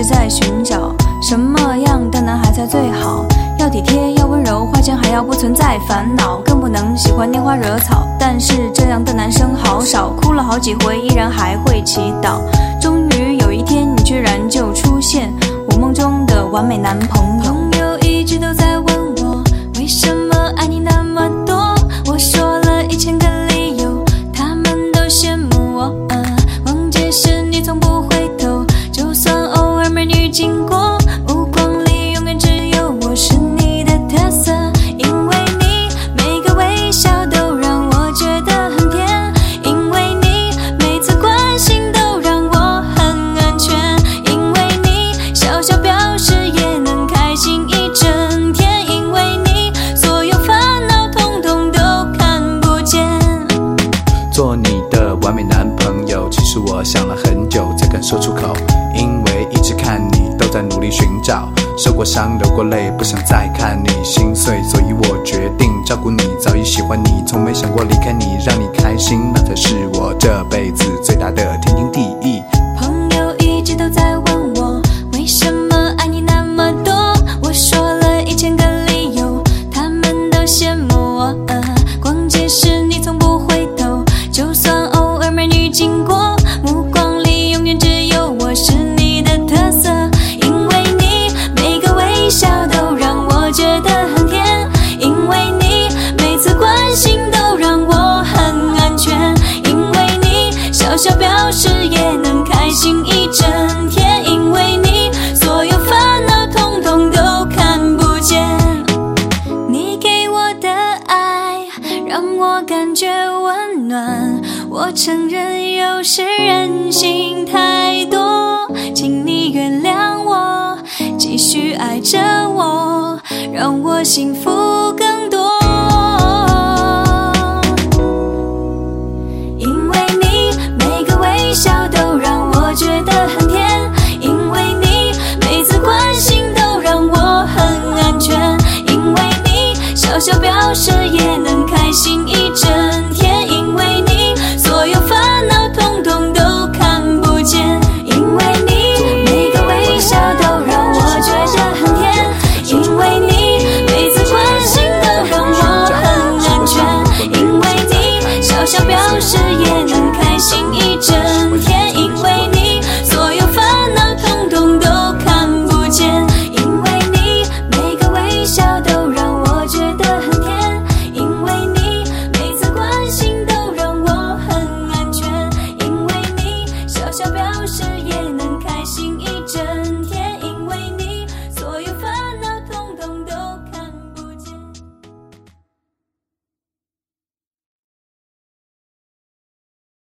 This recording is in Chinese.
直在寻找什么样的男孩才最好，要体贴，要温柔，花钱还要不存在烦恼，更不能喜欢拈花惹草。但是这样的男生好少，哭了好几回，依然还会祈祷。终于有一天，你居然就出现，我梦中的完美男朋友。朋友一直都在问我，为什么爱你那么多？我说了1000个理由，他们都羡慕我。逛街时你从不回头，就算偶尔美女经过，目光里永远只有我，是你的特色。因为你每个微笑都让我觉得很甜，因为你每次关心都让我很安全，因为你小小表示也能开心一整天，因为你所有烦恼统统都看不见。 做你的完美男朋友，其实我想了很久才敢说出口，因为一直看你都在努力寻找，受过伤流过泪，不想再看你心碎，所以我决定照顾你，早已喜欢你，从没想过离开你，让你开心，那才是我这辈子最大的天经地义。 朋友一直都在问我，为什么爱你那么多？我说了1000个理由，他们都羡慕我。逛街时你从不回头，就算偶尔美女经过，目光里永远只有我，是你的特色。因为你每个微笑都让我觉得很甜，因为你每次关心都让我很安全，因为你小小表示也能开心一整天，因为你所有烦恼统统都看不见。你给我的爱让我感觉温暖，我承认有时任性太多，请你原谅我，继续爱着我，让我幸福更多。因为你每个微笑都让我觉得很甜，因为你每次关心都让我很安全，因为你小小表示也